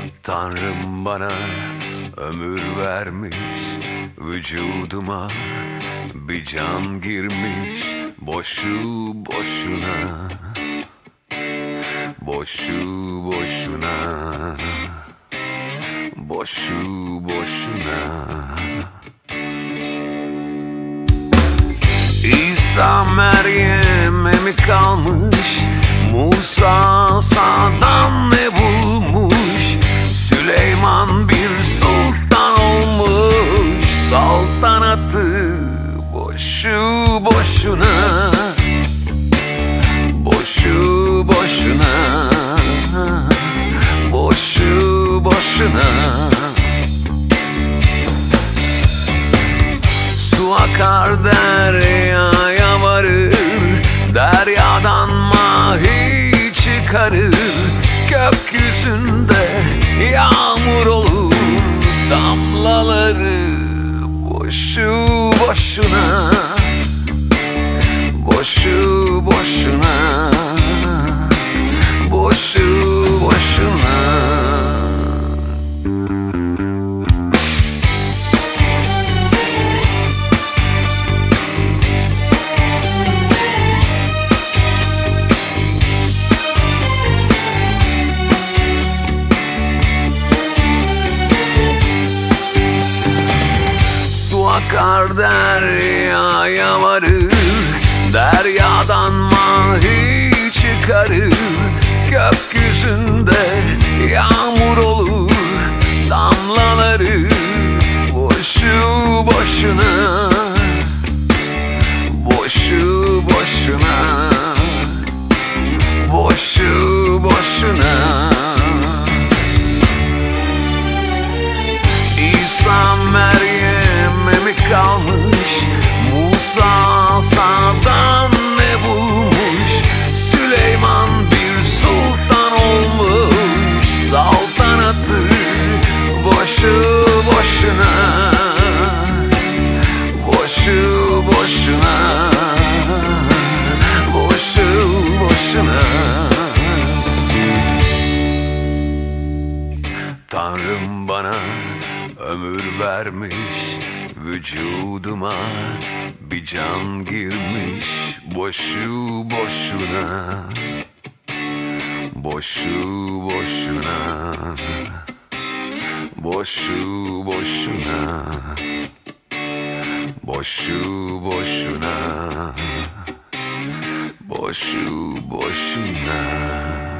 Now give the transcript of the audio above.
Tanrım bana ömür vermiş, vücuduma bir can girmiş. Boşu boşuna, boşu boşuna, boşu boşuna. İsa Meryem'e mi kalmış? Musa sağdan ne bulmuş? Süleyman bir sultan olmuş. Saltanatı boşu boşuna, boşu boşuna, boşu boşuna. Su akar deryaya varır, deryadan mahi çıkarır. Gökyüzünde yağmur olur, damlaları boşu boşuna, boşu boşuna, boşu boşuna. Akar deryaya varır, deryadan mahi çıkarır. Gökyüzünde yağmur olur, damlaları boşu boşuna, boşu boşuna, boşu boşuna. İsa Meryem'e mi kalmış? Musa sağdan ne bulmuş? Süleyman bir sultan olmuş. Saltanatı boşu boşuna, boşu boşuna, boşu boşuna. Tanrım bana ömür vermiş, vücuduma bir can girmiş. Boşu boşuna, boşu boşuna, boşu boşuna, boşu boşuna, boşu boşuna.